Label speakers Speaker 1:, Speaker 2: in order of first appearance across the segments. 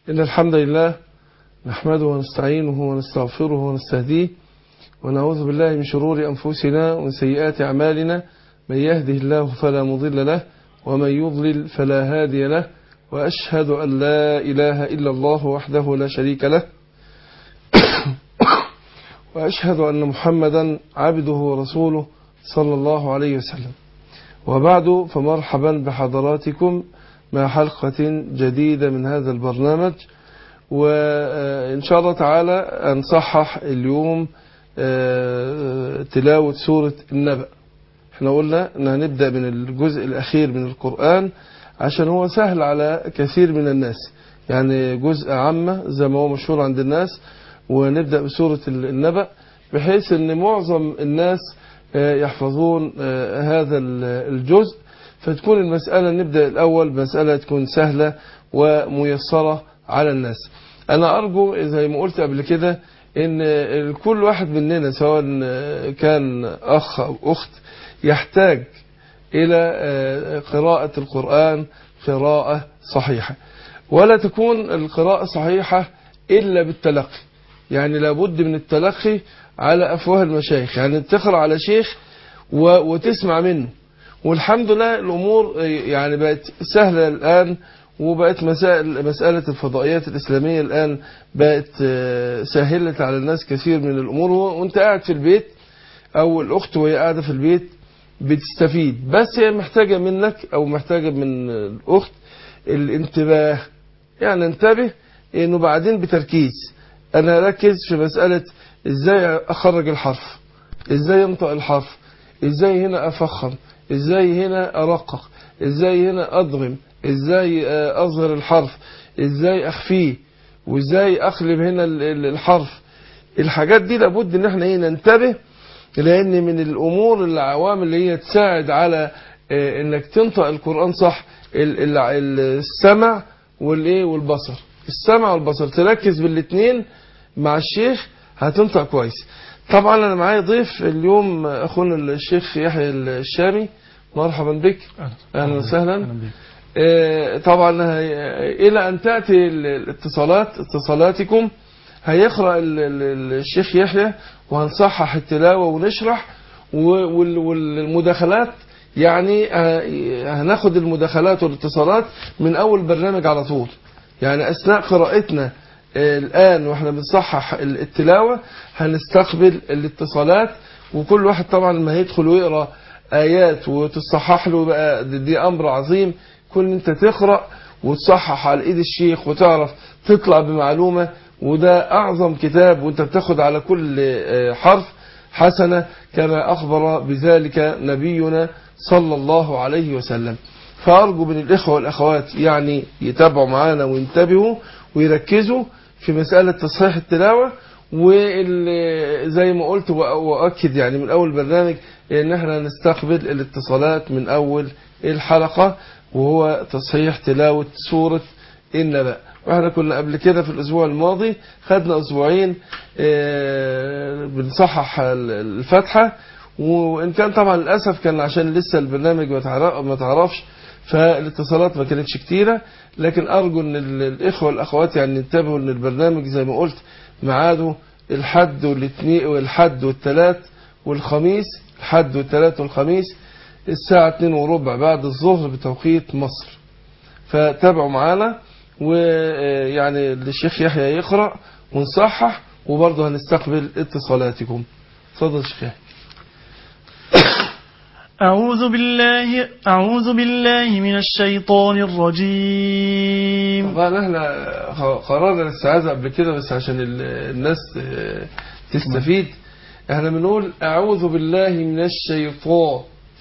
Speaker 1: إن الحمد لله نحمده ونستعينه ونستغفره ونستهديه ونعوذ بالله من شرور أنفسنا ومن سيئات أعمالنا. من يهده الله فلا مضل له ومن يضلل فلا هادي له، وأشهد أن لا إله إلا الله وحده لا شريك له وأشهد أن محمدا عبده ورسوله صلى الله عليه وسلم. وبعد، فمرحبا بحضراتكم مع حلقة جديدة من هذا البرنامج، وإن شاء الله تعالى هنصحح اليوم تلاوة سورة النبأ. احنا قلنا ان هنبدأ من الجزء الأخير من القرآن عشان هو سهل على كثير من الناس، يعني جزء عامة زي ما هو مشهور عند الناس، ونبدأ بسورة النبأ بحيث ان معظم الناس يحفظون هذا الجزء، فتكون المسألة نبدأ الأول مسألة تكون سهلة وميسرة على الناس. أنا أرجو زي ما قلت قبل كده إن كل واحد مننا سواء كان أخ أو أخت يحتاج إلى قراءة القرآن قراءة صحيحة، ولا تكون القراءة صحيحة إلا بالتلقي، يعني لابد من التلقي على أفواه المشايخ، يعني تقرأ على شيخ وتسمع منه. والحمد لله الأمور يعني بقت سهلة الآن، وبقت مسألة الفضائيات الإسلامية الآن بقت سهلت على الناس كثير من الأمور، وانت قاعد في البيت أو الأخت وهي قاعدة في البيت بتستفيد، بس هي محتاجة منك أو محتاجة من الأخت الانتباه، يعني انتبه إنه بعدين بتركيز أنا أركز في مسألة إزاي أخرج الحرف، إزاي ينطق الحرف، إزاي هنا أفخم، إزاي هنا أرقق، إزاي هنا أضغم، إزاي أظهر الحرف، إزاي أخفيه، وإزاي أقلب هنا الحرف. الحاجات دي لابد إن احنا ننتبه، لأن من الأمور العوامل اللي هي تساعد على إنك تنطق القرآن صح السمع والبصر. السمع والبصر تركز بالاثنين مع الشيخ هتنطق كويس. طبعا أنا معايا ضيف اليوم أخونا الشيخ يحيى الشامي، مرحبا بك. أهلا وسهلا. طبعا إلى أن تأتي اتصالاتكم هيقرأ الشيخ يحيى وهنصحح التلاوة ونشرح، والمداخلات يعني هناخد المداخلات والاتصالات من أول برنامج على طول، يعني أثناء قراءتنا الآن وإحنا بنصحح التلاوة هنستقبل الاتصالات، وكل واحد طبعا ما هيدخل ويقرأ آيات وتصحح له بقى دي أمر عظيم. كل انت تقرأ وتصحح على ايد الشيخ وتعرف تطلع بمعلومة، وده أعظم كتاب، وانت بتاخد على كل حرف حسنة كما أخبر بذلك نبينا صلى الله عليه وسلم. فأرجو من الإخوة والأخوات يعني يتابعوا معانا وينتبهوا ويركزوا في مسألة تصحيح التلاوة، وزي ما قلت وأؤكد يعني من أول برنامج إن احنا نستقبل الاتصالات من أول الحلقة، وهو تصحيح تلاوة سورة النبأ. واحنا كنا قبل كده في الأسبوع الماضي خدنا أسبوعين بنصحح الفتحة، وإن كان طبعا للأسف كان عشان لسه البرنامج ما تعرفش فالاتصالات ما كانتش كتيرة، لكن أرجو أن الإخوة والأخوات يعني ينتبهوا أن البرنامج زي ما قلت ميعاده الحد والاثنين والحد والثلاث والخميس، الحد والثلاث والخميس الساعة 2:15 بعد الظهر بتوقيت مصر. فتابعوا معانا، ويعني الشيخ يحيى يقرأ ونصحح، وبرضه هنستقبل اتصالاتكم. تفضل الشيخ يحيى.
Speaker 2: أعوذ بالله من الشيطان الرجيم.
Speaker 1: طبعا احنا قررنا الاستعاذة قبل كده بس عشان الناس تستفيد، احنا بنقول أعوذ بالله من الشيطان،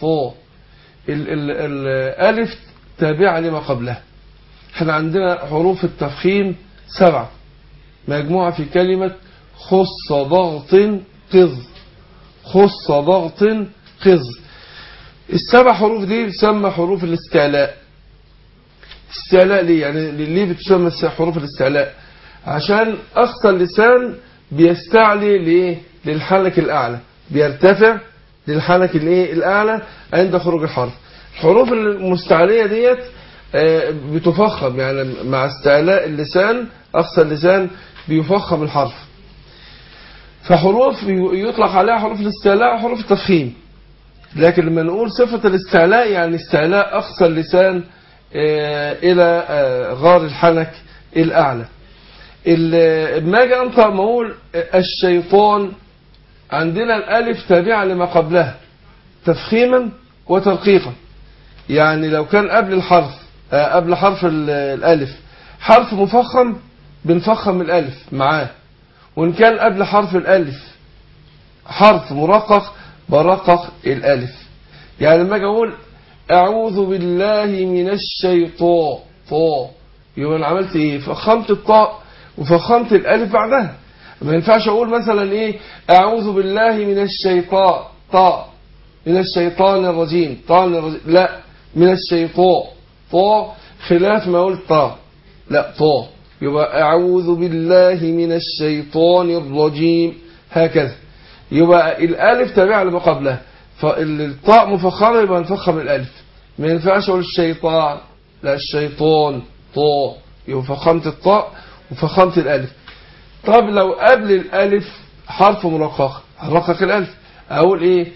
Speaker 1: الألف تابعة لما قبلها. احنا عندنا حروف التفخيم 7 مجموعة في كلمة خص ضغط قذ، خص ضغط قذ. ال7 حروف دي بتسمى حروف الاستعلاء. استعلاء ليه؟ يعني ليه بتسمى حروف الاستعلاء؟ عشان أقصى اللسان بيستعلي ليه؟ للحلق الأعلى، بيرتفع للحلق الأعلى عند خروج الحرف. الحروف المستعلية ديت بتفخم، يعني مع استعلاء اللسان أقصى اللسان بيفخم الحرف. فحروف يطلق عليها حروف الاستعلاء وحروف التفخيم. لكن لما نقول صفة الاستعلاء يعني استعلاء أقصى اللسان إلى غار الحنك الأعلى. لما أجي أنطق ما أقول الشيطان، عندنا الألف تابعة لما قبلها تفخيما وترقيقا. يعني لو كان قبل الحرف قبل حرف الألف حرف مفخم بنفخم الألف معاه، وإن كان قبل حرف الألف حرف مرقق برقق الألف. يعني لما أجي أقول أعوذ بالله من الشيطان طاء، يبقى أنا عملت إيه؟ فخمت الطاء وفخمت الألف بعدها. ما ينفعش أقول مثلا إيه أعوذ بالله من الشيطان طاء من الشيطان الرجيم لا، من الشيطان طاء خلاف ما قلت طاء، لا طاء، يبقى أعوذ بالله من الشيطان الرجيم هكذا. يبقى الألف تابعة لما قبلها، فالطاء مفخمة يبقى نفخم الألف. ما ينفعش أقول الشيطان، لا الشيطان طاء، يبقى فخمت الطاء وفخمت الألف. طب لو قبل الألف حرف مرقق هرقق الألف، أقول إيه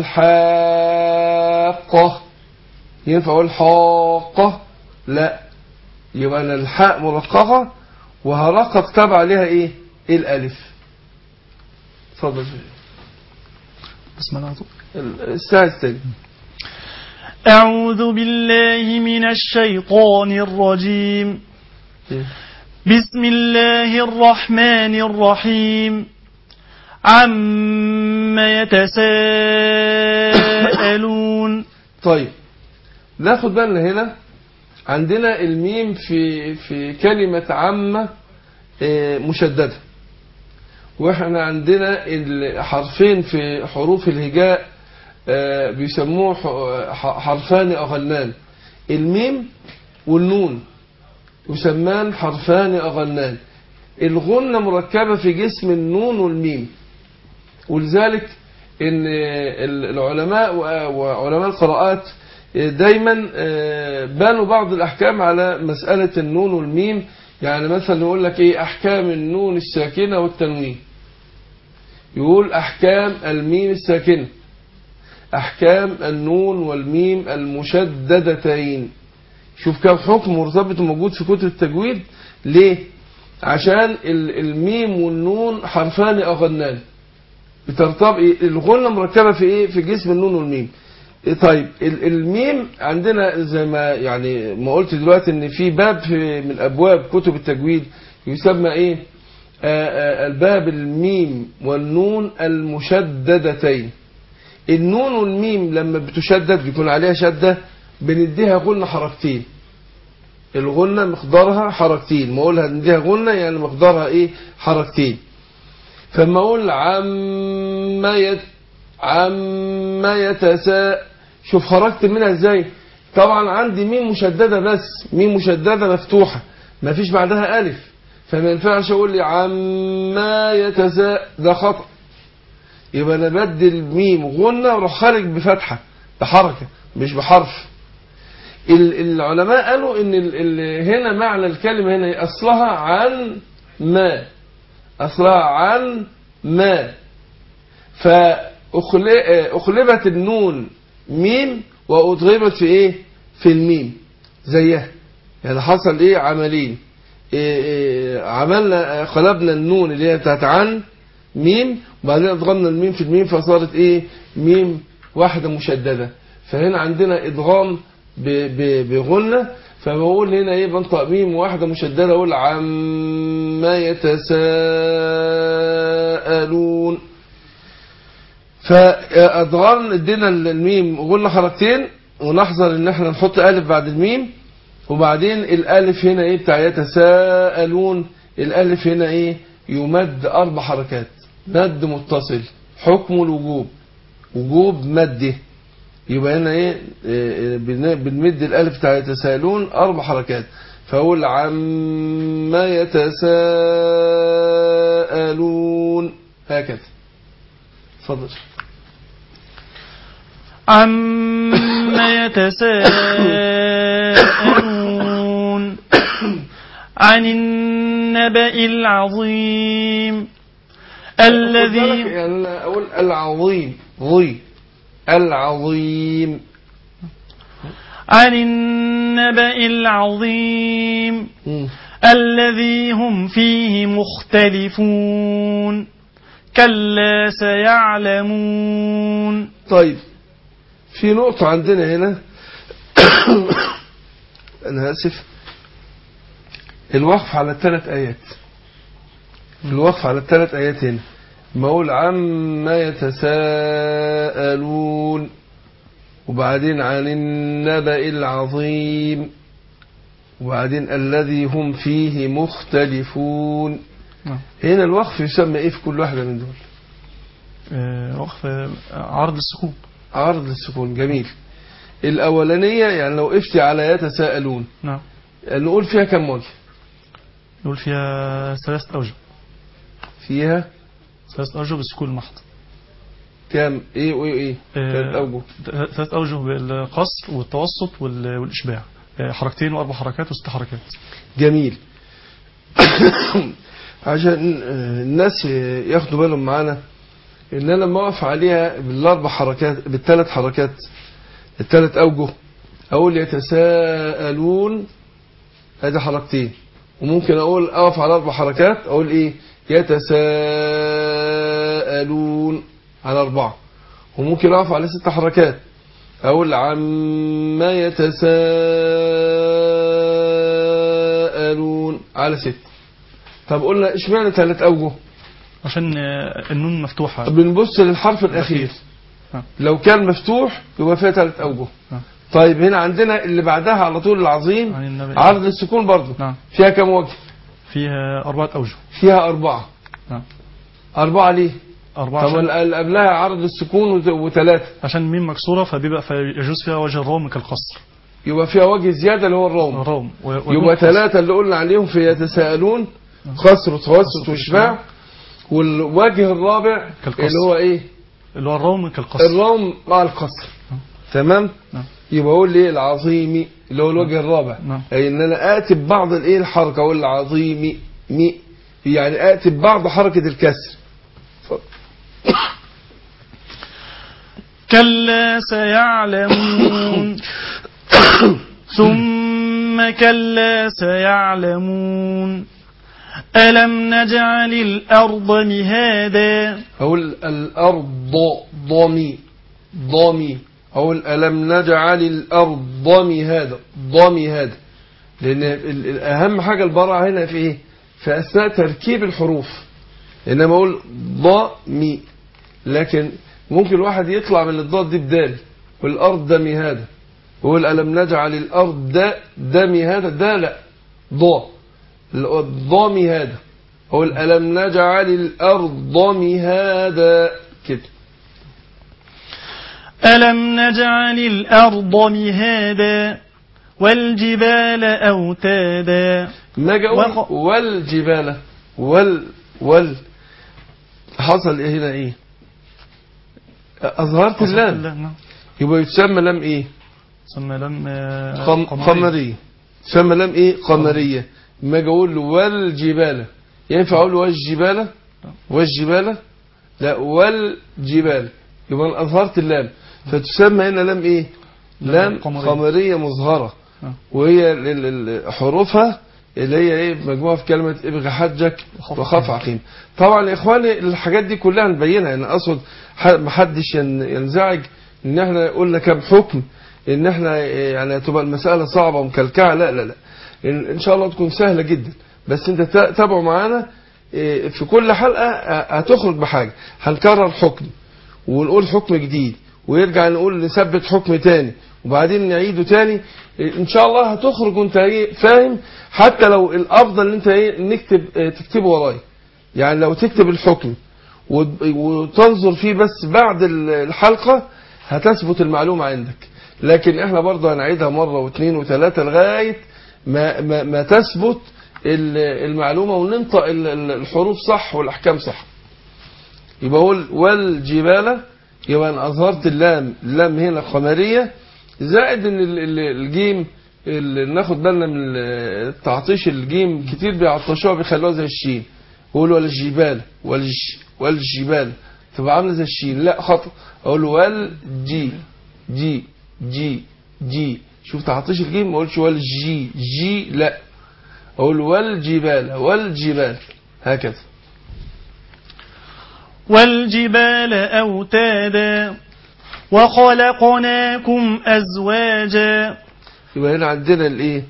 Speaker 1: الحاقة، ينفع أقول حاقة؟ لا، يبقى أنا الحاء مرققة وهرقق تبع عليها إيه الألف. اتفضل.
Speaker 2: بسم الله
Speaker 1: الساعة الثانية.
Speaker 2: أعوذ بالله من الشيطان الرجيم. بسم الله الرحمن الرحيم. عما يتساءلون.
Speaker 1: طيب ناخد بالنا هنا عندنا الميم في كلمة عامة مشددة، واحنا عندنا الحرفين في حروف الهجاء بيسموه حرفان أغنان، الميم والنون يسمان حرفان أغنان. الغنة مركبة في جسم النون والميم، ولذلك ان العلماء وعلماء القراءات دايما بانوا بعض الأحكام على مسألة النون والميم. يعني مثلا يقول لك ايه أحكام النون الساكنة والتنوين، يقول أحكام الميم الساكنة، أحكام النون والميم المشددتين. شوف كم حكم مرتبط موجود في كتب التجويد. ليه؟ عشان الميم والنون حرفان أغنان، بترتبط الغنة مركبة في ايه في جسم النون والميم. طيب الميم عندنا زي ما يعني ما قلت دلوقتي ان في باب من ابواب كتب التجويد يسمى ايه الباب الميم والنون المشددتين. النون والميم لما بتشدد بيكون عليها شدة بنديها غنة حركتين، الغنة مقدارها حركتين، ما اقولها نديها غنة يعني مقدارها ايه حركتين. فما اقول عما يتساءل، شوف خرجت منها ازاي. طبعا عندي ميم مشددة، بس ميم مشددة مفتوحة ما فيش بعدها ألف، فما ينفعش أقول لي عما يتساءل، ده خطأ. يبقى أنا بدل ميم غنة وروح خارج بفتحة بحركة مش بحرف. العلماء قالوا إن هنا معنى الكلمة هنا أصلها عن ما، أصلها عن ما، فأخلبت النون ميم وأضغمت في إيه في الميم زيها. يعني حصل إيه عملين، عملنا قلبنا النون اللي هي بتاعت عن ميم، وبعدين أضغمنا الميم في الميم فصارت إيه ميم واحدة مشددة. فهنا عندنا إضغام بغنة، فبقول هنا إيه بنطق ميم واحدة مشددة أقول عما يتساءلون. فأضغام ادينا الميم وقلنا حركتين، ونحذر ان احنا نحط ألف بعد الميم. وبعدين الألف هنا ايه بتاع يتساءلون، الألف هنا ايه يمد 4 حركات مد متصل، حكم الوجوب وجوب مده. يبقى هنا ايه بنمد الألف بتاع يتساءلون 4 حركات، فأقول عما يتساءلون هكذا. اتفضل.
Speaker 2: عما يتساءلون. عن النبأ العظيم الذي
Speaker 1: يعني أنا أقول العظيم ضي العظيم
Speaker 2: عن النبأ العظيم الذي هم فيه مختلفون كلا سيعلمون.
Speaker 1: طيب في نقطة عندنا هنا أنا آسف، الوقف على الثلاث آيات، الوقف على الثلاث آيات هنا بقول عما يتساءلون وبعدين عن النبأ العظيم وبعدين الذي هم فيه مختلفون. هنا الوقف يسمى ايه في كل واحدة من دول؟
Speaker 2: وقف عرض السكون.
Speaker 1: عرض السكون، جميل. الأولانية يعني لو وقفتي على يتساءلون
Speaker 2: نعم
Speaker 1: نقول فيها كم وجه؟
Speaker 2: نقول فيها ثلاثة أوجه.
Speaker 1: فيها
Speaker 2: ثلاثة أوجه بالسكون المحض.
Speaker 1: كم ايه وايه؟ ثلاث أوجه.
Speaker 2: ثلاث أوجه بالقصر والتوسط والإشباع، حركتين وأربع حركات وست حركات.
Speaker 1: جميل. عشان الناس ياخدوا بالهم معانا ان انا لما اقف عليها بالاربع حركات بالثلاث حركات الثلاث اوجه اقول يتساءلون ادي حركتين، وممكن اقول اقف على اربع حركات اقول ايه يتساءلون على اربعه، وممكن اقف على ست حركات اقول عما يتساءلون على ست. طب قلنا اشمعنى ثلاث اوجه؟
Speaker 2: عشان النون مفتوحة.
Speaker 1: بنبص للحرف الأخير لو كان مفتوح يبقى فيها ثلاث أوجه. طيب هنا عندنا اللي بعدها على طول العظيم عرض السكون برضه فيها كم وجه؟
Speaker 2: فيها أربعة أوجه.
Speaker 1: فيها أربعة. أربعة ليه؟
Speaker 2: أربعة.
Speaker 1: طب اللي قبلها عرض السكون وثلاثة
Speaker 2: عشان ميم مكسورة فيجوز فيها وجه الروم كالقصر،
Speaker 1: يبقى فيها وجه زيادة اللي هو الروم. يبقى ثلاثة اللي قلنا عليهم في يتساءلون قصر وتوسط وإشباع، والوجه الرابع كالقصر. اللي هو ايه؟
Speaker 2: اللي هو الروم كالقصر.
Speaker 1: الروم مع القصر. تمام. يبقى اقول ليه العظيم اللي هو الوجه الرابع، اي ان انا اتي ببعض الايه الحركه اقول العظيم مي يعني اتي ببعض حركه الكسر.
Speaker 2: كلا سيعلمون ثم كلا سيعلمون ألم نجعل الأرض مهادا.
Speaker 1: أقول الأرض ضمي أقول ألم نجعل الأرض مهادا هذا، لأن أهم حاجة البراءة هنا في إيه؟ في أثناء تركيب الحروف. إنما أقول ضمي، لكن ممكن الواحد يطلع من الضاد دي بدال والأرض مهادا، ويقول ألم نجعل الأرض مهادا، ده لا الضامي هذا هو ألم نجعل الأرض مهادا كده.
Speaker 2: ألم نجعل الأرض مهادا والجبال أوتادا.
Speaker 1: ما جاء والجبال حصل إيه هنا إيه؟ أظهرت اللام، يبقى يتسمى لام إيه؟
Speaker 2: يتسمى لام
Speaker 1: قمرية. يتسمى لام إيه؟ قمرية. ما اقول والجبال ينفع اقول والجبال لا والجبال، يبقى اظهرت اللام فتسمى هنا لام ايه؟ لام قمريه مظهره، وهي حروفها اللي هي ايه مجموعه في كلمه ابغ حجك وخاف عقيم. طبعا يا اخواني الحاجات دي كلها نبينها، يعني اقصد ما حدش ينزعج ان احنا قلنا كم حكم ان احنا يعني تبقى المساله صعبه ومكلكعه، لا لا لا، إن شاء الله تكون سهلة جدا، بس انت تابعوا معانا في كل حلقة هتخرج بحاجة، هنكرر حكم ونقول حكم جديد ويرجع نقول نثبت حكم تاني وبعدين نعيده تاني، ان شاء الله هتخرج وانت فاهم. حتى لو الافضل ان انت تكتبه وراي، يعني لو تكتب الحكم وتنظر فيه بس بعد الحلقة هتثبت المعلومة عندك، لكن احنا برضه هنعيدها مرة واثنين وثلاثة لغاية ما تثبت المعلومة وننطق الحروف صح والأحكام صح. يبقى أقول والجبال، يبقى أنا أظهرت اللام هنا قمرية، زائد أن الجيم ناخد بالنا من تعطيش الجيم، كتير بيعطشوها بيخلوها زي الشين، يقولوا والجبال والجبال تبقى عامله زي الشين، لا خطأ، اقول والجي جي جي جي. شوف تعطيش الجيم، ما اقولش والجي جي، لا اقول والجبال هكذا.
Speaker 2: والجبال أوتادا وخلقناكم أزواجا.
Speaker 1: يبقى هنا عندنا الايه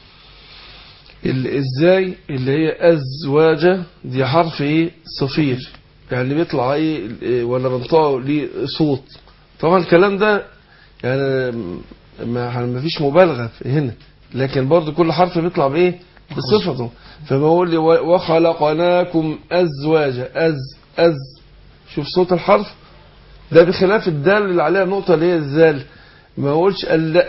Speaker 1: ازاي اللي هي ازواجه، دي حرف ايه صفير، يعني بيطلع ايه ولا بنطقه ليه صوت. طبعا الكلام ده يعني ما فيش مبالغه هنا، لكن برضو كل حرف بيطلع بايه بصفته. فبقول لي وخلقناكم ازواجا، از شوف صوت الحرف ده بخلاف الدال اللي عليها نقطه اللي هي الزال. ما اقولش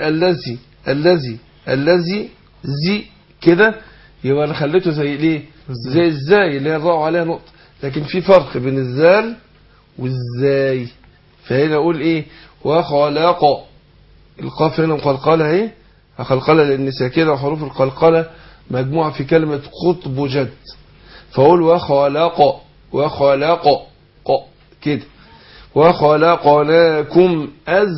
Speaker 1: الذي زي كده، يبقى انا خليته زي ليه زي ازاي اللي هي الراء عليها نقطه، لكن في فرق بين الزال والزاي. فهنا اقول ايه وخلق، القاف هنا مقلقله اهي، قلقله لان ساكنه، وحروف القلقله مجموعه في كلمه قطب جد، فاقول وخلق كده. وخلقناكم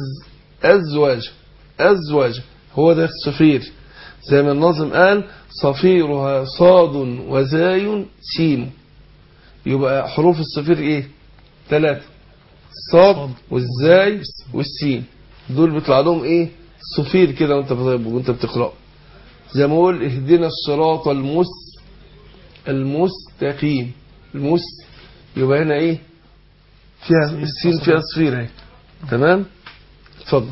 Speaker 1: أزواج هو ده الصفير، زي ما الناظم قال صفيرها صاد وزاي سين. يبقى حروف الصفير ايه 3، الصاد والزاي والسين، دول بيطلع لهم ايه صفير كده وانت بتقرأ. زي ما اقول اهدنا الصراط المستقيم، يبقى هنا ايه فيها السين فيها صفير اهي. تمام اتفضل.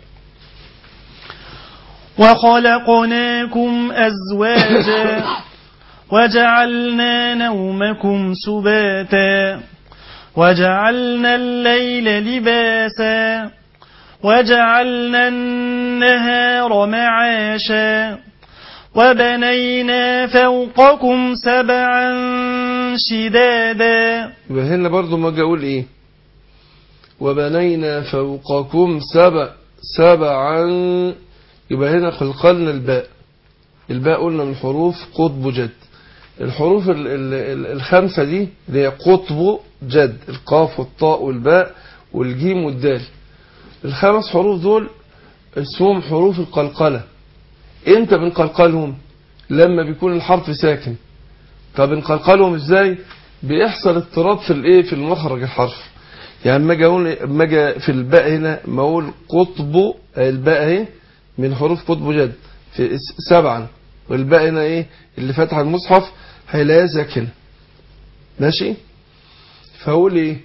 Speaker 2: وخلقناكم أزواجا وجعلنا نومكم سباتا وجعلنا الليل لباسا وجعلنا النهار معاشا وبنينا فوقكم سبعا شدادا.
Speaker 1: يبقى هنا برضو ما اجي اقول ايه وبنينا فوقكم سبعا، يبقى هنا قلقلنا الباء قلنا من حروف قطب جد. الحروف الخمسة دي اللي هي قطب جد، القاف والطاء والباء والجيم والدال، الخمس حروف دول اسمهم حروف القلقلة. امتى بنقلقلهم؟ لما بيكون الحرف ساكن. طب بنقلقلهم ازاي؟ بيحصل اضطراب في الايه في المخرج الحرف. يعني اما اجي في الباء هنا ما اقول قطب، الباء اهي من حروف قطب جد في 7، والباء هنا ايه اللي فتح المصحف هيلاقيها ساكنه ماشي، فاقول ايه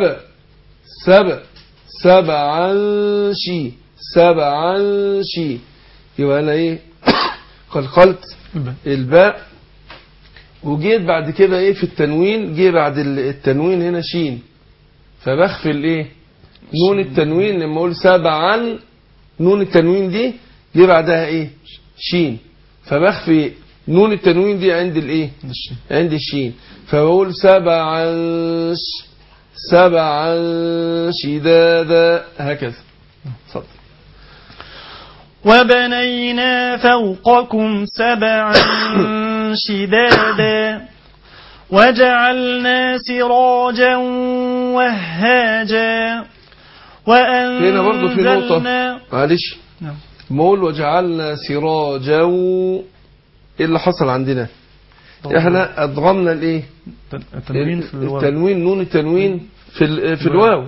Speaker 1: سبعا شي، يبقى انا ايه قلقلت الباء، وجيت بعد كده ايه في التنوين، جه بعد التنوين هنا شين، فبخفي الايه نون التنوين. لما اقول سبعا نون التنوين دي جه بعدها ايه شين، فبخفي نون التنوين دي عند الايه عند الشين، فبقول سبعا شدادا هكذا. اتفضل.
Speaker 2: وبنينا فوقكم سبعا شدادا وجعلنا سراجا وهاجا وأنزلنا.
Speaker 1: هنا برضو في نقطة معلش، مول وجعلنا سراجا، ايه اللي حصل عندنا؟ احنا ادغمنا الايه التنوين نون التنوين في الواو،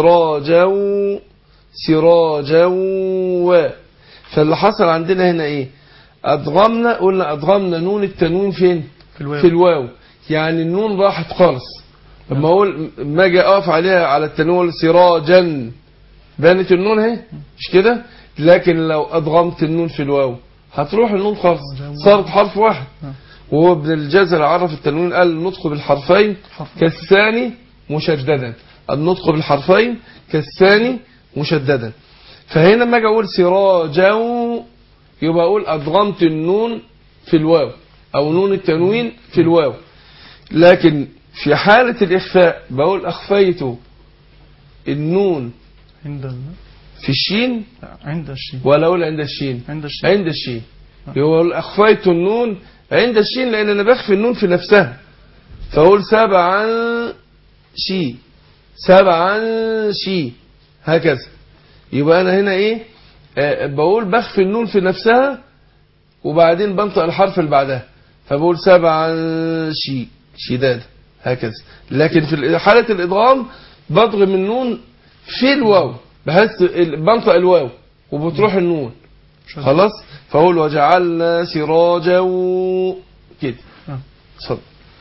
Speaker 1: سراجا و، فاللي حصل عندنا هنا ايه قلنا ادغمنا نون التنوين فين في الواو، يعني النون راحت خالص. لما اقول ما اجي اقف عليها على التنوين سراجا بانت النون اهي مش كده، لكن لو ادغمت النون في الواو هتروح النون خالص، صارت حرف واحد. وهو ابن الجزر عرف التنوين قال النطق بالحرفين كالثاني مشددا، النطق بالحرفين كالثاني مشددا. فهنا لما اجي اقول سراجا يبقى اقول ادغمت النون في الواو او نون التنوين في الواو، لكن في حالة الإخفاء بقول أخفيت النون في الشين
Speaker 2: عند الشين
Speaker 1: ولا أقول عند الشين؟
Speaker 2: عند الشين.
Speaker 1: عند الشين. يقول أخفيت النون عند الشين لأن أنا بخفي النون في نفسها، فأقول سبعا شي، سبعا شي، هكذا. يبقى أنا هنا إيه؟ بقول بخفي النون في نفسها وبعدين بنطق الحرف اللي بعدها، فبقول سبعا شي، شداد، هكذا. لكن في حالة الإدغام بضغم النون في الواو بحيث بنطق الواو وبتروح النون خلاص. فأقول وجعلنا سراجا كده. اتفضل.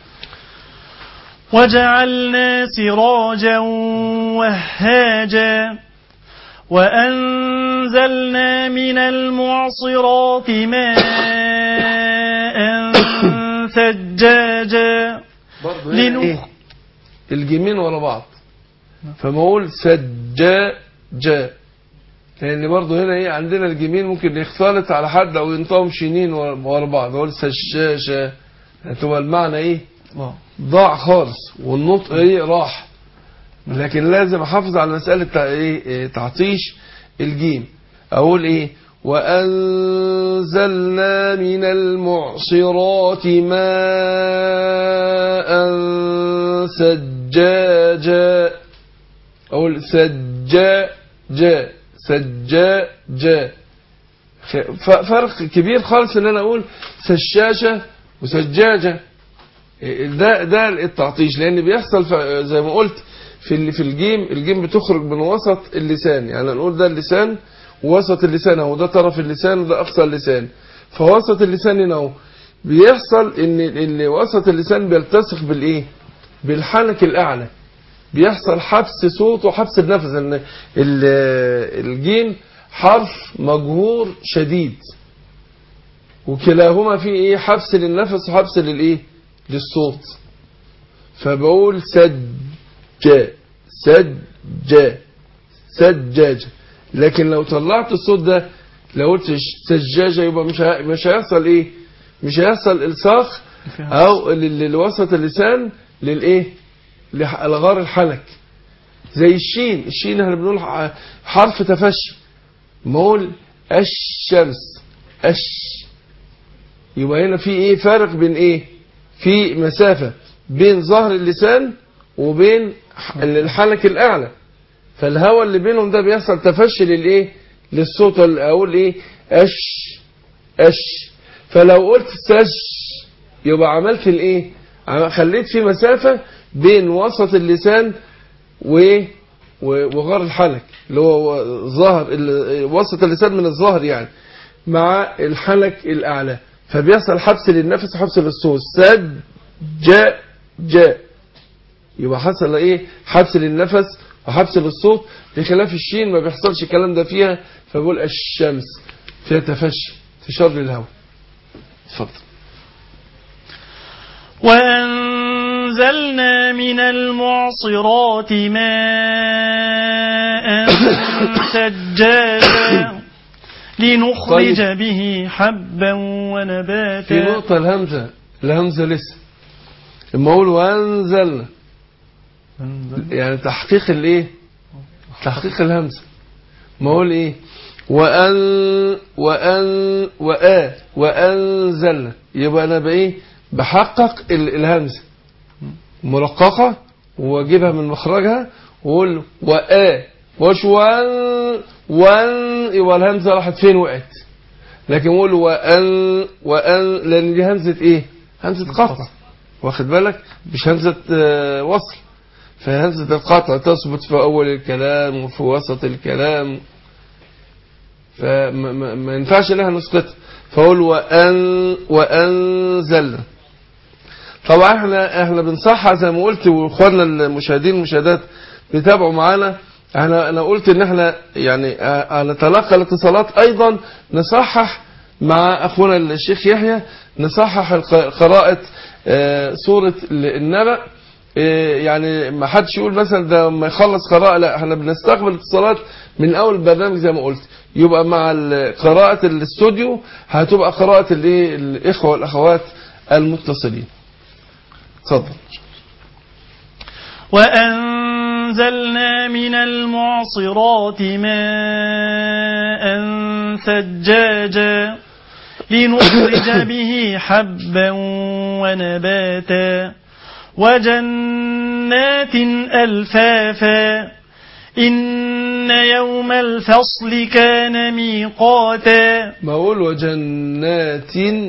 Speaker 2: وجعلنا سراجا وهاجا وأنزلنا من المعصرات ماء ثجاجا.
Speaker 1: إيه؟ الجيمين ورا بعض، فما اقول سجاجا لان برضه هنا ايه عندنا الجيمين ممكن يختلط على حد او ينطقهم شينين ورا بعض. اقول سجاجا هتبقى المعنى ايه ضاع خالص والنطق ايه راح، لكن لازم احافظ على مسألة ايه تعطيش الجيم. اقول ايه وأنزلنا من المعصرات ماء سجاجا. أقول سجاجا، سجاجا. فرق كبير خالص ان انا اقول سجاجة وسجاجة. ده التعطيش، لان بيحصل زي ما قلت في الجيم بتخرج من وسط اللسان، يعني نقول ده اللسان ووسط اللسان اهو، ده طرف اللسان وده اقصى اللسان. فوسط اللسان هنا اهو بيحصل ان وسط اللسان بيلتصق بالايه بالحنك الاعلى، بيحصل حبس صوت وحبس النفس. ان الجيم حرف مجهور شديد وكلاهما فيه ايه حبس للنفس وحبس للايه للصوت. فبقول سجا، سجا، سجاجة. لكن لو طلعت الصوت ده لو قلت سجاجة يبقى مش هيحصل ايه مش هيحصل الصاق او لوسط اللسان للايه لغار الحنك. زي الشين احنا بنقول حرف تفشي، بقول الشمس يبقى هنا في ايه فرق بين ايه في مسافة بين ظهر اللسان وبين الحنك الاعلى، فالهواء اللي بينهم ده بيحصل تفشي للايه للصوت. اقول ايه فلو قلت سج يبقى عملت الايه خليت في مسافة بين وسط اللسان وغار الحنك اللي هو ظهر وسط اللسان من الظهر يعني مع الحنك الاعلى، فبيحصل حبس للنفس وحبس للصوت. سج جا يبقى حصل ايه حبس للنفس وحبس للصوت، بخلاف الشين ما بيحصلش الكلام ده فيها، فبقول الشمس فيها تفشي انتشار للهواء. اتفضل.
Speaker 2: وأنزلنا من المعصرات ماء ثجاجا لنخرج به حبا ونباتا.
Speaker 1: في نقطة الهمزة لسه لما اقول وانزلنا يعني تحقيق الايه تحقيق الهمزة. ما اقول ايه وانزلنا يبقى انا بايه بحقق الهمزة مرققة واجيبها من مخرجها واقول وش يبقى الهمزة راحت فين وقعت. لكن اقول لان دي همزة ايه همزة قطع واخد بالك مش همزة وصل، فهمزة القطع تثبت في أول الكلام وفي وسط الكلام فما ينفعش لها نسقطها. فأقول وأنزلنا. طبعا احنا بنصحها زي ما قلت واخواننا المشاهدين المشاهدات بيتابعوا معانا. انا قلت ان احنا يعني هنتلقى الاتصالات ايضا نصحح مع اخونا الشيخ يحيى نصحح قراءة سورة النبأ. يعني ما حدش يقول مثلا ده ما يخلص قراءة، لا احنا بنستقبل اتصالات من اول البرنامج زي ما قلت. يبقى مع قراءة الاستوديو هتبقى قراءة الاخوة والاخوات المتصلين. اتفضل.
Speaker 2: وأنزلنا وأنزلنا من المعصرات ماء ثجاجا لنخرج به حبا ونباتا وجنات ألفافا إن يوم الفصل كان ميقاتا.
Speaker 1: ما أقول وجنات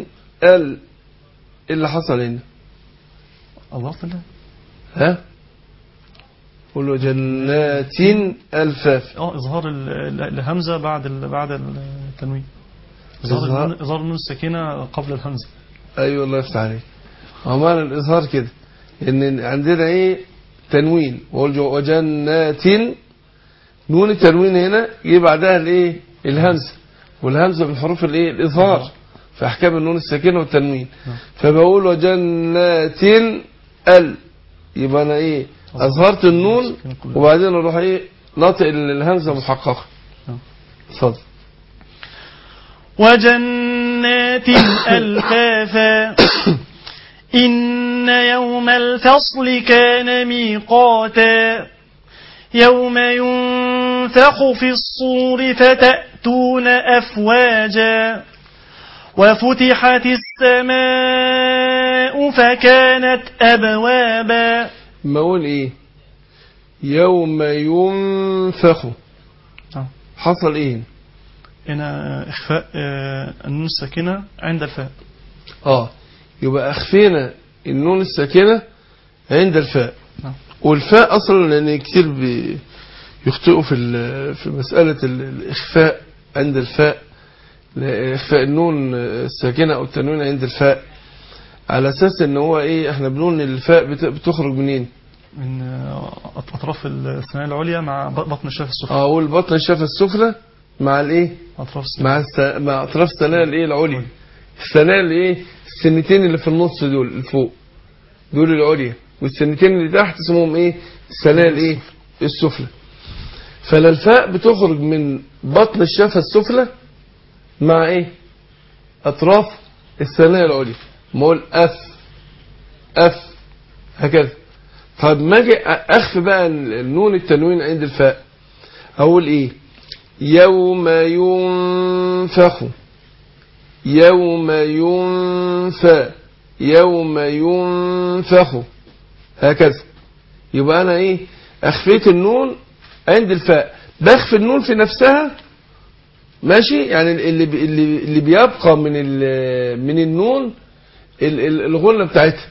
Speaker 1: اللي حصل هنا
Speaker 2: الله تعالى
Speaker 1: ها قول وجنات ألفاف
Speaker 2: إظهار الهمزة بعد التنوين، إظهار النون الساكنة قبل الهمزة.
Speaker 1: أيوة الله يفتح عليك. عمال الإظهار كده إن عندنا إيه تنوين وجنات نون التنوين هنا يجي بعدها الإيه الهمزة، والهمزة من حروف الإيه الإظهار في أحكام النون الساكنة والتنوين. فبقول وجنات يبقى أنا إيه أظهرت النون وبعدين أروح إيه ناطق الهمزة محققة. اتفضل.
Speaker 2: وجنات ألفافا إن يوم الفصل كان ميقاتا يوم ينفخ في الصور فتأتون أفواجا وفتحت السماء فكانت أبوابا.
Speaker 1: ما أقول إيه يوم ينفخ حصل إيه
Speaker 2: هنا إخفاء النون الساكنة عند الفاء.
Speaker 1: يبقى أخفينا النون الساكنة عند الفاء. والفاء أصلا لأن كتير يخطئوا في مسألة الإخفاء عند الفاء، إخفاء النون الساكنة أو التنوين عند الفاء على أساس إن هو إيه إحنا بنقول إن الفاء بتخرج منين؟ من
Speaker 2: أطراف الثنايا العليا مع بطن الشفة السفلى.
Speaker 1: والبطن الشفة السفلى مع الإيه؟ مع أطراف الثنايا الإيه العليا. الثنايا الإيه؟ السنتين اللي في النص دول الفوق دول العليا، والسنتين اللي تحت اسمهم إيه؟ الثنايا الإيه؟ السفلى. فالفاء بتخرج من بطن الشفة السفلى مع إيه؟ أطراف الثنايا العليا. مقول أف هكذا. طب ما اجي أخفي بقى النون التنوين عند الفاء أقول إيه؟ يوم ينفخ يوم ينفى يوم ينفخ هكذا. يبقى أنا إيه أخفيت النون عند الفاء، بخفي النون في نفسها ماشي. يعني اللي بيبقى من النون الغنة بتاعتها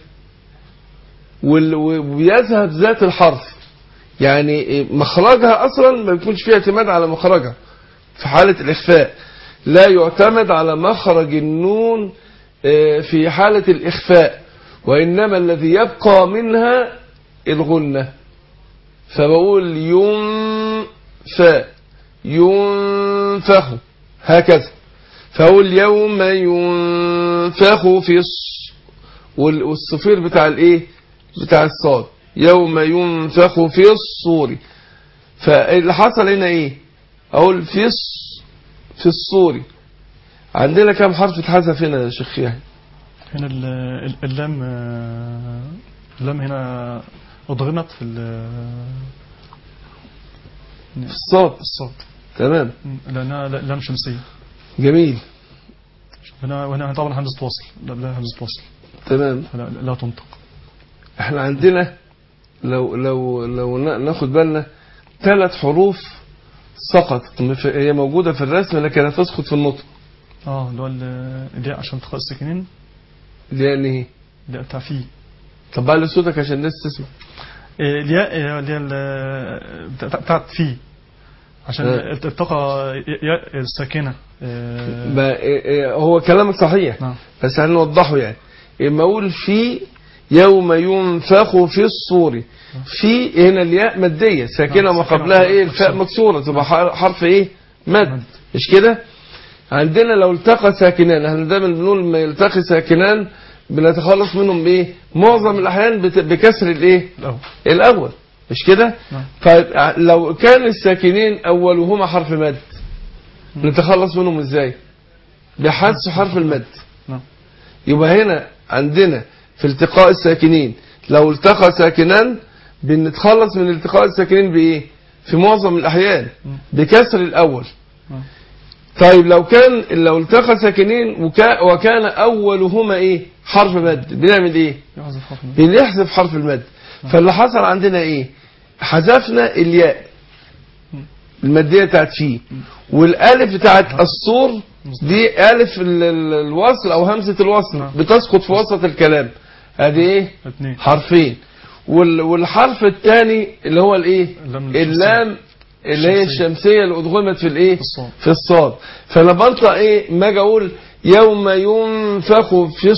Speaker 1: وبيذهب ذات الحرف، يعني مخرجها أصلا ما بيكونش فيها اعتماد على مخرجها. في حالة الإخفاء لا يعتمد على مخرج النون في حالة الإخفاء، وإنما الذي يبقى منها الغنة. فبقول ينفى ينفخ هكذا. فأقول يوم ينفخ في والصفير بتاع الايه بتاع الصاد يوم ينفخ في الصور. فاللي حصل هنا ايه اقول في الصور. عندنا كم حرف اتحذف هنا يا شيخ يحيى؟
Speaker 2: هنا اللام هنا اضغمت في الصاد.
Speaker 1: تمام
Speaker 2: لانها لام شمسيه.
Speaker 1: جميل.
Speaker 2: وهنا طبعا همزه وصل، لا همزه وصل.
Speaker 1: تمام.
Speaker 2: لا تنطق.
Speaker 1: احنا عندنا لو ناخد بالنا 3 حروف سقطت، هي موجودة في الرسم لكن هتسقط في النطق.
Speaker 2: اللي هو الياء عشان تقاء الساكنين.
Speaker 1: الياء اللي هي
Speaker 2: الياء بتاع فيه.
Speaker 1: طب بقى صوتك عشان الناس تسمع.
Speaker 2: الياء اللي هي بتاعت فيه عشان التقى ياء الساكنة.
Speaker 1: هو كلامك صحيح. بس هنوضحه يعني. اما اقول في يوم ينفخ في الصور، في هنا الياء مادية ساكنة ما قبلها ايه الفاء مكسورة تبقى حرف ايه مد، مش كده؟ عندنا لو التقى ساكنان، احنا دايما بنقول ما يلتقي ساكنان بنتخلص منهم بايه؟ معظم الاحيان بكسر الايه الاول، مش كده؟ فلو كان الساكنين اولهما حرف مد نتخلص منهم ازاي؟ بحذف حرف المد. يبقى هنا عندنا في التقاء الساكنين لو التقى ساكنان بنتخلص من التقاء الساكنين بايه في معظم الاحيان بكسر الاول. طيب لو التقى ساكنين وكان اولهما ايه حرف مد، بنعمل ايه؟ بنحذف حرف المد. فاللي حصل عندنا ايه؟ حذفنا الياء الماديه بتاعت فيه، والالف بتاعت الصور دي الف الوصل او همزه الوصل بتسقط في وسط الكلام، ادي ايه حرفين. والحرف الثاني اللي هو الايه اللام اللي هي الشمسيه اللي ادغمت في الايه في الصاد. فانا بنطق ايه ما اجي اقول يوم ينفخ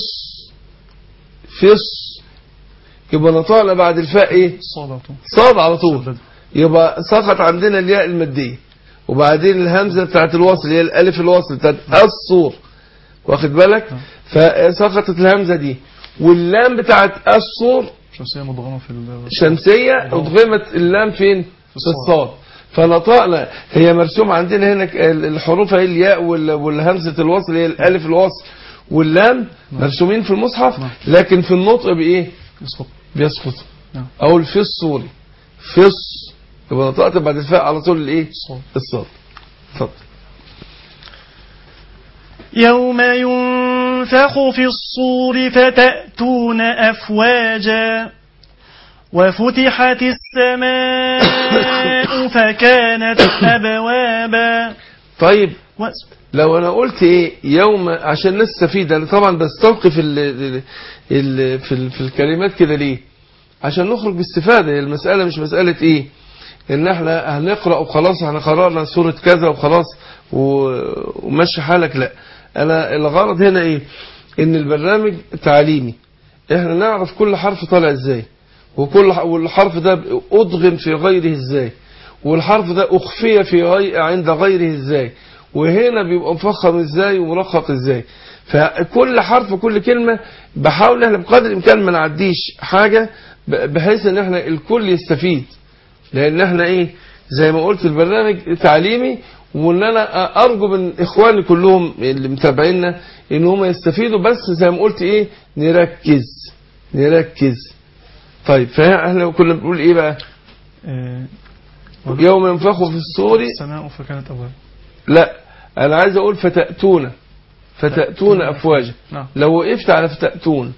Speaker 1: فص يبقى نطقنا بعد الفاء ايه صاد على طول، يبقى سقط عندنا الياء الماديه وبعدين الهمزه بتاعت الوصل هي الالف الوصل بتاعت الصور، واخد بالك؟ فسقطت الهمزه دي، واللام بتاعت الصور
Speaker 2: شمسيه مدغمه في
Speaker 1: شمسيه ادغمت اللام فين في الصاد. فنطقنا هي مرسوم عندنا هنا الحروف هي الياء والهمزه الوصل هي الالف الوصل واللام مرسومين في المصحف، لكن في النطق بايه بيسقط. اقول في الصوري فص يبقى نطقت بعد الفاء على طول الايه الصاد. اتفضل.
Speaker 3: يوم ينفخ في الصور فتأتون أفواجا وفتحت السماء فكانت أبوابا.
Speaker 1: طيب لو انا قلت ايه يوم عشان نستفيد، انا طبعا بستوقف في الكلمات كده ليه؟ عشان نخرج باستفادة. المسألة مش مسألة ايه ان احنا هنقرأ وخلاص احنا قرأنا سورة كذا وخلاص ومشي حالك، لا. انا الغرض هنا ايه؟ ان البرنامج تعليمي، احنا نعرف كل حرف طالع ازاي، والحرف ده ادغم في غيره ازاي، والحرف ده اخفي عند غيره ازاي، وهنا بيبقى مفخم ازاي ومرقق ازاي. فكل حرف وكل كلمة بحاول احنا بقدر الامكان ما نعديش حاجة بحيث ان احنا الكل يستفيد، لان احنا ايه زي ما قلت البرنامج تعليمي، وان انا ارجو من اخواني كلهم اللي متابعينا ان هم يستفيدوا، بس زي ما قلت ايه نركز. طيب فاحنا كنا بنقول ايه بقى يوم ينفخ في الصور
Speaker 2: السماء فكانت أبواب.
Speaker 1: لا انا عايز اقول فتأتون افواجا. لو وقفت على فتأتون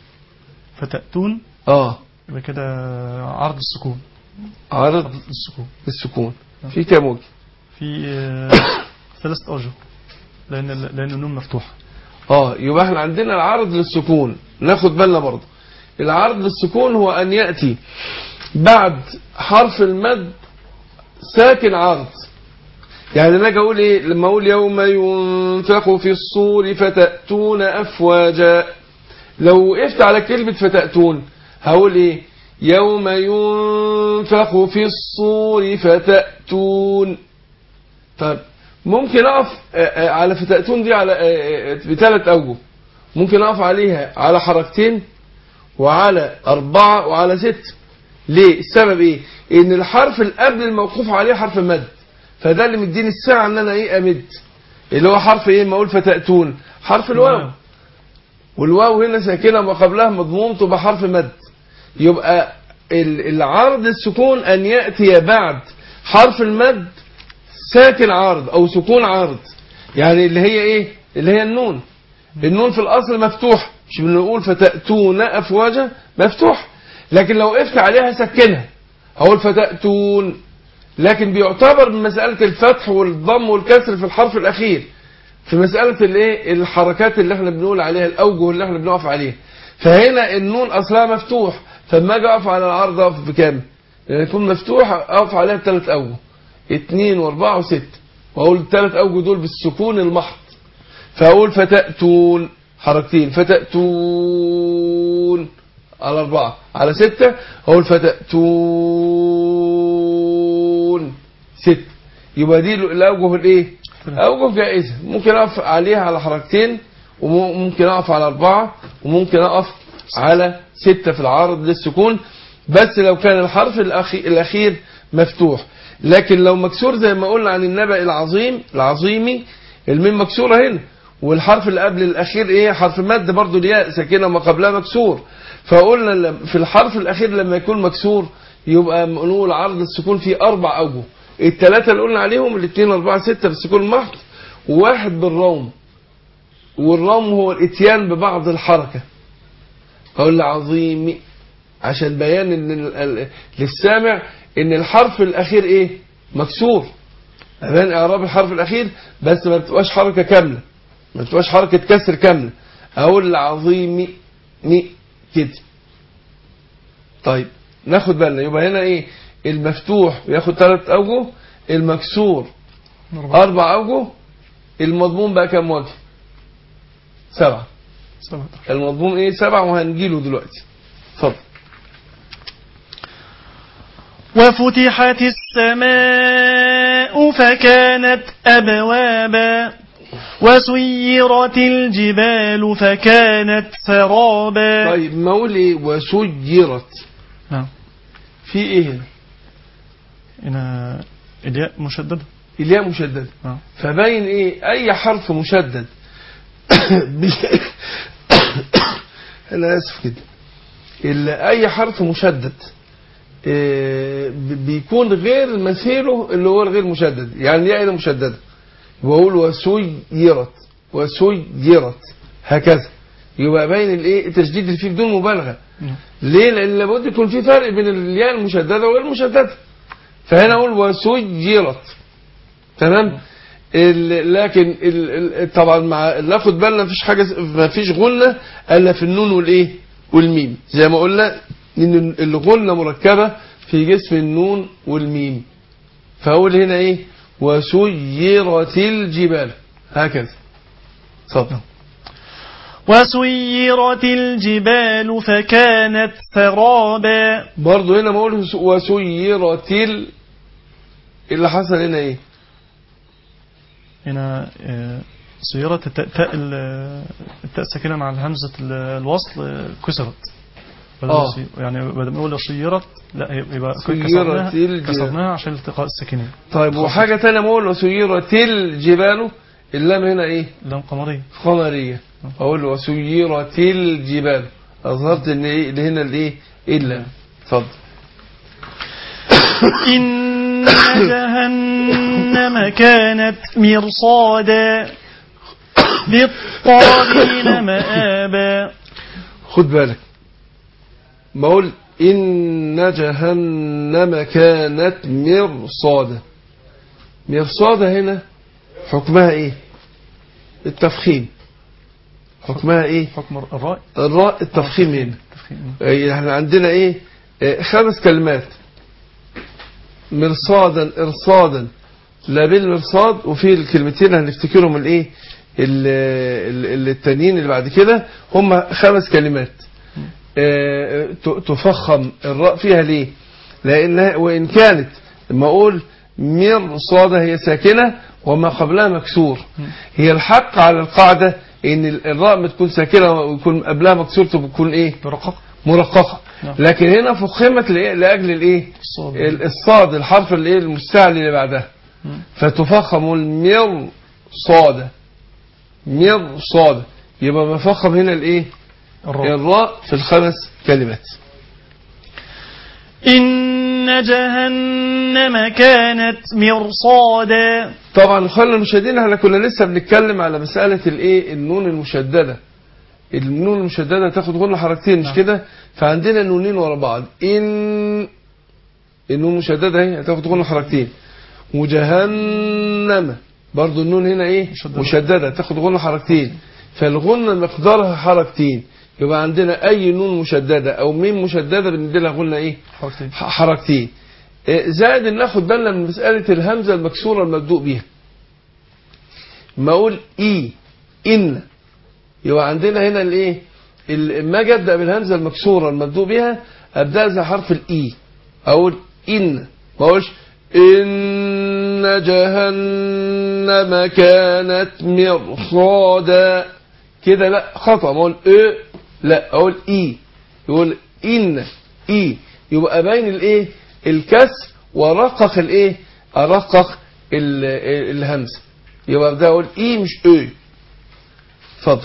Speaker 2: يبقى كده عرض السكون.
Speaker 1: عرض السكون في كام وجه؟
Speaker 2: في 3 أوجه لأن النون مفتوحة.
Speaker 1: يبقى احنا عندنا العرض للسكون، ناخد بالنا برضه. العرض للسكون هو أن يأتي بعد حرف المد ساكن عرض. يعني انا اجي اقول ايه لما اقول يوم ينفخ في الصور فتأتون أفواجا، لو وقفت على كلمة فتأتون هقول ايه يوم ينفخ في الصور فتأتون. طب ممكن اقف على فتأتون دي على ب3 أوجه. ممكن اقف عليها على حركتين وعلى 4 وعلى 6. ليه؟ السبب ايه؟ ان الحرف اللي قبل الموقوف عليه حرف مد، فده اللي مديني الساعة ان انا ايه امد، اللي هو حرف ايه ما اقول فتأتون حرف الواو، والواو هنا ساكنة ما قبلها مضموم تبقى حرف مد. يبقى العرض السكون ان يأتي بعد حرف المد ساكن عرض او سكون عرض، يعني اللي هي ايه اللي هي النون في الاصل مفتوح، مش بنقول فتأتون افواجا مفتوح، لكن لو وقفت عليها سكنها هقول فتأتون. لكن بيعتبر من مسألة الفتح والضم والكسر في الحرف الأخير في مسألة الايه الحركات اللي احنا بنقول عليها الأوجه اللي احنا بنقف عليها. فهنا النون أصلها مفتوح، فلما اجي أقف على العرض أقف بكام؟ يعني يكون مفتوح أقف عليها ب3 أوجه 2 و4 و6، وأقول 3 أوجه دول بالسكون المحض. فأقول فتأتون حركتين فتأتون على 4 على 6 أقول فتأتون 6. يبقى دي الأوجه الايه أوجه جائزة، ممكن أقف عليها على حركتين وممكن أقف على 4 وممكن أقف على 6 في العرض للسكون، بس لو كان الحرف الأخير مفتوح. لكن لو مكسور زي ما قلنا عن النبأ العظيمي الميم مكسورة هنا، والحرف اللي قبل الأخير ايه حرف مد برضو الياء ساكنة ما قبلها مكسور، فقلنا في الحرف الأخير لما يكون مكسور يبقى نقول عرض السكون فيه 4 أوجه. الثلاثة اللي قلنا عليهم، الاثنين 4 6 بالسكون المحض، وواحد بالروم. والروم هو الاتيان ببعض الحركة. أقول عظيم عشان بيان إن للسامع إن الحرف الأخير إيه؟ مكسور. أبان إعراب الحرف الأخير، بس ما بتبقاش حركة كاملة، ما بتبقاش حركة كسر كاملة. أقول عظيم كده. طيب ناخد بالنا، يبقى هنا إيه؟ المفتوح بياخد 3 أوجه، المكسور 4 أوجه، المضموم بقى كام وجه؟ 7. المضموم إيه؟ 7، وهنجيله دلوقتي. اتفضل.
Speaker 3: وفتحت السماء فكانت أبوابا وسيرت الجبال فكانت سرابا.
Speaker 1: طيب ما أقول إيه؟ وسيرت.
Speaker 2: نعم.
Speaker 1: في إيه هنا؟
Speaker 2: هنا الياء مشددة.
Speaker 1: الياء مشددة. فباين إيه؟ أي حرف مشدد أنا آسف كده. أي حرف مشدد بيكون غير مثيله اللي هو الغير مشدد. يعني الياء هنا مشددة، بقول وسيرت وسيرت هكذا. يبقى باين الايه؟ التشديد اللي فيه بدون مبالغه. ليه؟ لان لابد يكون في فرق بين الياء المشدده وغير المشدده. فهنا اقول وسيرت. تمام. لكن طبعا مع ناخد بالنا مفيش حاجه، مفيش غنه الا في النون والايه؟ والميم. زي ما قلنا ان الغنه مركبه في جسم النون والميم. فاقول هنا ايه؟ وسيرت الجبال هكذا. اتفضل.
Speaker 3: وسيرت الجبال فكانت سرابا.
Speaker 1: برضه هنا ما اقول وسيرت اللي حصل هنا ايه؟
Speaker 2: هنا سيرت التاء ساكنه مع همزه الوصل كسرت. يعني بدل ما نقول سيرت، لا يبقى كسرناها عشان التقاء الساكنين.
Speaker 1: طيب وحاجه ثانيه، ما اقول وسيرت الجبال، اللام هنا ايه؟
Speaker 2: لام قمريه.
Speaker 1: اقول وسيرت الجبال، اظهرت ان ايه اللي هنا الايه؟ الا. اتفضل.
Speaker 3: إن جهنم كانت مرصادا للطاغين مآبا.
Speaker 1: خد بالك، بقول إن جهنم كانت مرصادا. مرصادا هنا حكمها ايه؟ التفخيم. حكمها ايه؟
Speaker 2: حكم الراء.
Speaker 1: الراء التفخيم هنا. احنا عندنا ايه؟ 5 كلمات: مرصادا، ارصادا، لا بالمرصاد، وفي الكلمتين هنفتكرهم الايه؟ التانيين اللي بعد كده هم 5 كلمات. تفخم الراء فيها ليه؟ لانها وان كانت لما اقول مرصاده هي ساكنه وما قبلها مكسور، هي الحق على القاعده ان الراء ما تكون ساكنه ويكون قبلها مكسور تكون ايه؟ مرققه. لكن هنا فخمت لاجل الايه؟ الصاد، الحرف الايه؟ المستعلي اللي بعدها. فتفخم المرصاده. مرصاده يبقى مفخم هنا الايه؟ الراء في ال5 كلمات.
Speaker 3: إن جهنم كانت مرصادا.
Speaker 1: طبعا خلنا المشاهدين، احنا كنا لسه بنتكلم على مسألة الايه؟ النون المشددة. النون المشددة تاخد غنة حركتين مش كده؟ فعندنا نونين ورا بعض. النون المشددة اهي هتاخد غنة حركتين. وجهنم برضو النون هنا ايه؟ مشددة تاخد غنة حركتين. فالغنة مقدارها حركتين. يبقى عندنا اي نون مشددة او ميم مشددة بنديلها غنة ايه؟ حركتين. زائد ان ناخد بالنا من مسألة الهمزة المكسورة المبدوء بيها. ما اقول ان، يبقى عندنا هنا الايه؟ ما اجي ابدا بالهمزة المكسورة المبدوء بيها ابدا زي حرف الاي. اقول ان، ما اقولش ان جهنم كانت مرصادا كده، لا خطأ. ما اقول لا، اقول يقول ان يبقى باين الايه؟ الكسر، ورقق الايه؟ ارقق الهمزه. يبقى ابدا اقول مش اتفضل.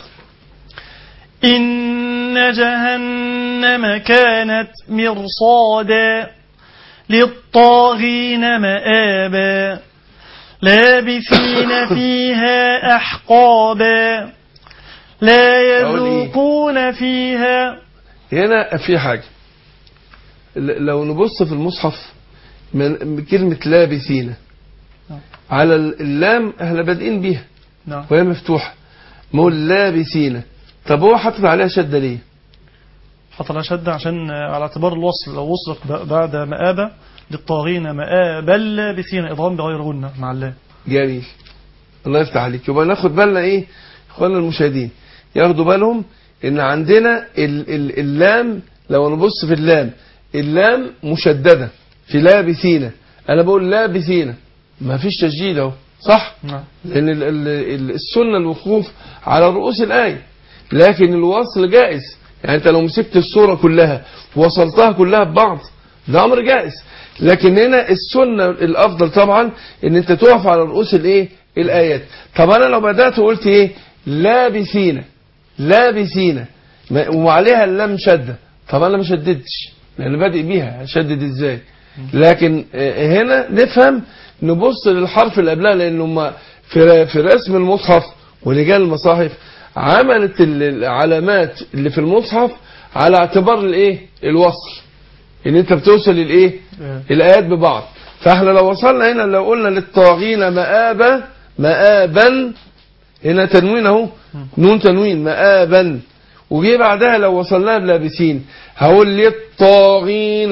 Speaker 3: إن جهنم كانت مرصادا للطاغين مآبا لابثين فيها أحقابا لا يذوقون فيها.
Speaker 1: هنا في حاجة، لو نبص في المصحف من كلمة لابثين على اللام احنا بادئين بيها وهي مفتوحة، مول لابثين. طب هو حطت عليها شدة ليه؟
Speaker 2: حط عليها شدة عشان على اعتبار الوصل، لو وصلت بعد مآبة للطاغين مآبا لابثين إضغام بغير غنة مع اللام.
Speaker 1: جميل، الله يفتح عليك. يبقى ناخد بالنا ايه اخواننا المشاهدين، ياخدوا بالهم ان عندنا اللام، لو نبص في اللام مشددة في لابثين. انا بقول لابثين ما فيش تشديد اهو، صح؟ لان السنة الوقوف على رؤوس الآية، لكن الوصل جائز. يعني انت لو مسكت السورة كلها ووصلتها كلها ببعض ده امر جائز، لكن هنا السنة الافضل طبعا ان انت تقف على رؤوس الايه الايات. طب انا لو بدأت وقلت ايه لابثين وعليها اللام شدة، طب انا ما شددتش لان بادئ بيها، هشدد ازاي؟ لكن هنا نفهم نبص للحرف اللي قبلها، لانه في رسم المصحف ورجال المصاحف عملت العلامات اللي في المصحف على اعتبار الايه الوصل، ان انت بتوصل الايه الايات ببعض. فاحنا لو وصلنا هنا لو قلنا للطاغين مآبا هنا تنوين اهو، نون تنوين مآبا، وجي بعدها لو وصلناها بلابسين هقول للطاغين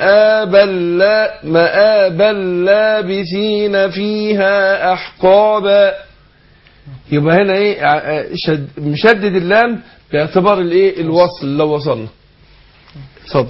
Speaker 1: مآبا لابسين فيها أحقابا. يبقى هنا ايه مشدد اللام باعتبار الايه الوصل لو وصلنا. اتفضل.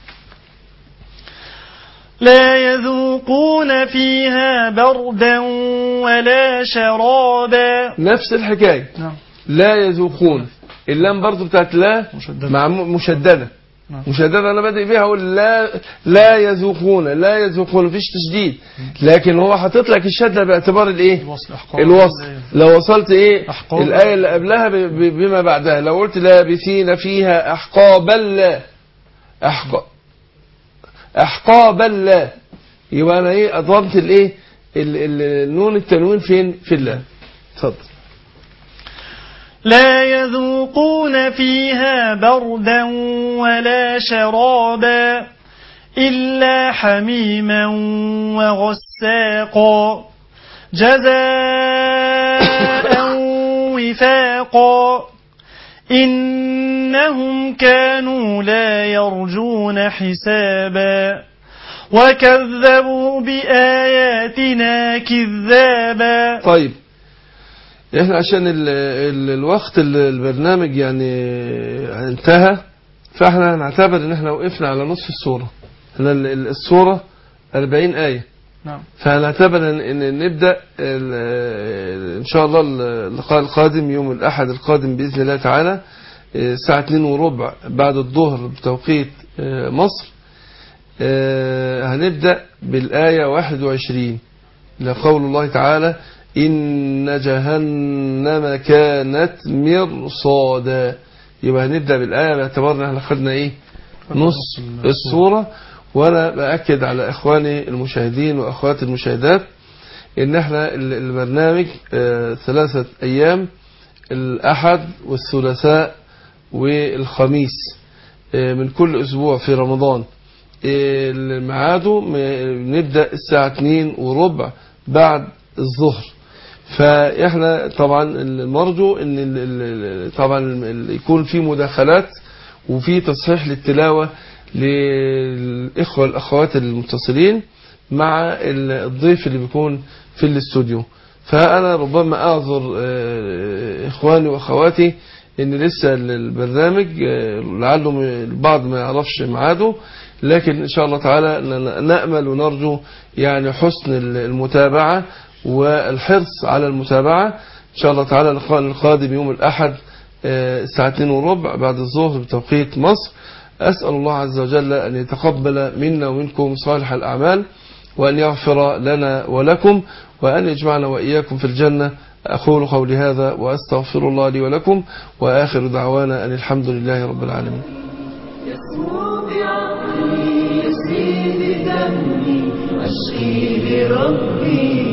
Speaker 3: لا يذوقون فيها بردا ولا شرابا.
Speaker 1: نفس الحكاية، لا يذوقون، اللام برضو بتاعت لا مع مشددة. مشددة انا بادئ بيها اقول لا يذوقون مفيش تشديد، لكن هو حاطط لك الشدة باعتبار الايه الوصل. لو وصلت ايه الآية اللي قبلها بما بعدها، لو قلت لابثين فيها أحقابا لا يبقى انا ايه اضمت الايه النون التنوين فين في اللام. اتفضل.
Speaker 3: لا يذوقون فيها بردا ولا شرابا إلا حميما وغساقا جزاء وفاقا إنهم كانوا لا يرجون حسابا وكذبوا بآياتنا كذابا.
Speaker 1: طيب احنا عشان الوقت البرنامج يعني انتهى، فاحنا هنعتبر ان احنا وقفنا على نصف السورة. احنا السورة 40 آية، فهنعتبر ان نبدأ ان شاء الله اللقاء القادم يوم الاحد القادم بإذن الله تعالى الساعة 2:15 بعد الظهر بتوقيت مصر. هنبدأ بالآية 21 لقول الله تعالى إن جهنم كانت مرصادا. يبقى هنبدأ بالآية باعتبارنا احنا خدنا ايه نص السورة. وانا بأكد على اخواني المشاهدين واخواتي المشاهدات ان احنا البرنامج 3 ايام، الاحد والثلاثاء والخميس من كل اسبوع في رمضان. الميعاده نبدأ الساعة 2:15 بعد الظهر. فاحنا طبعا المرجو ان طبعا يكون في مداخلات وفي تصحيح للتلاوة للإخوة والأخوات المتصلين مع الضيف اللي بيكون في الاستوديو. فأنا ربما أعذر إخواني وأخواتي إن لسه البرنامج لعلهم البعض ما يعرفش ميعاده، لكن إن شاء الله تعالى نأمل ونرجو يعني حسن المتابعة والحرص على المتابعة. إن شاء الله تعالى اللقاء القادم يوم الأحد الساعة 2:15 بعد الظهر بتوقيت مصر. أسأل الله عز وجل أن يتقبل منا ومنكم صالح الأعمال، وأن يغفر لنا ولكم، وأن يجمعنا وإياكم في الجنة. أقول قولي هذا وأستغفر الله لي ولكم، وآخر دعوانا أن الحمد لله رب العالمين.
Speaker 4: نفسي لربي